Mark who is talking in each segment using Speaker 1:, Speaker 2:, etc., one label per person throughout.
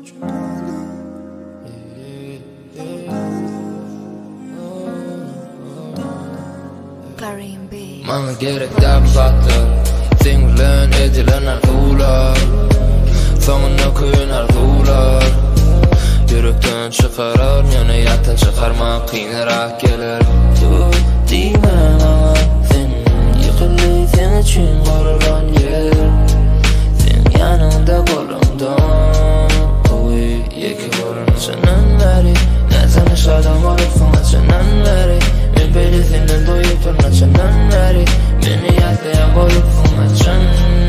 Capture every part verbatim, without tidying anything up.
Speaker 1: Bana gerek dafatlar sen bilen edilen arzular sonuna koyun arzular yürekten çıkarar yana yatan çıkarmak kıynarak gelir dur diyemem ama sen yıkılı sen için korulan yer sen yanında kolumdan oy yeki korun senin veri ne sana şadan olup sana senin veri ben böyle senin doyup durma senin veri beni yasaya koyup sana sen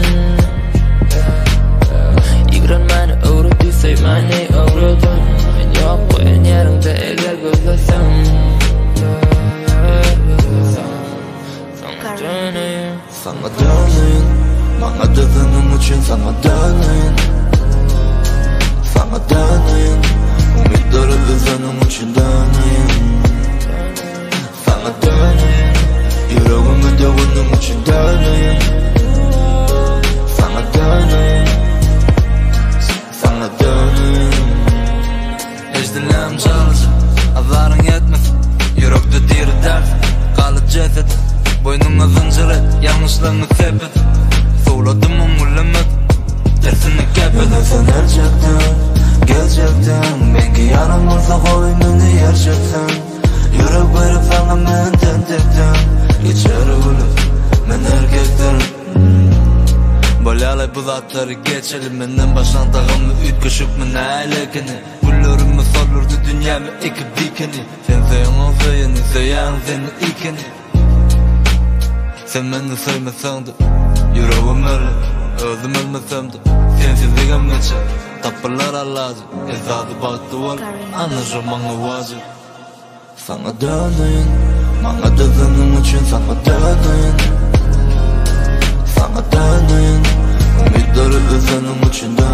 Speaker 1: yıkran beni öğretti sev beni öğretin yok koyun yerinde eğer gözlesem sana döneyim
Speaker 2: sana döneyim bana dedinin için sana döneyim sana döneyim umutları üzenin için döneyim sana döneyim yüreğimi devinin için döneyim sana döneyim sana döneyim hiç dileğim çalışır azarın yetmez yürekte diri ders kalıp ceset boynuma zincir et yanlışlarını sepet soğladım umurlamad dersini kepet sen gerçekten gerçekten belki yanım olsa koy beni gerçekten yürek verip sana ben tentekten geçer ölüm ben erkekten Bolalay bu zatları geçelim benden başlan tağımı üt köşük mü neylekini Güllerimi solurdu dünyamı ekip dikeni sen seyan olsa yeni seyan seni ikeni sen beni sevmesen de yüreğim öyle özüm ölmesem de sensizliğim neçe tapırlar Allah'cı ezadı baktı var anlaşılmanı vacı sana döneyim bana dedinin için sana döneyim sana döneyim umutları üzenin için